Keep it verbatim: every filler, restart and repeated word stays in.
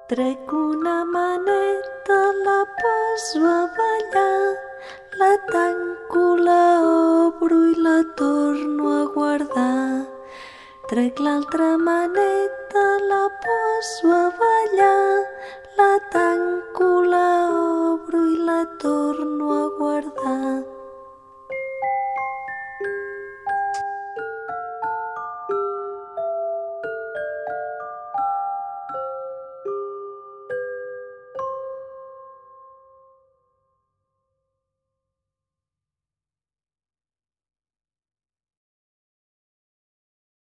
Trec una maneta, la poso a ballar, la tanco, la obro i la torno a guardar. Trec l'altra maneta, la poso a ballar,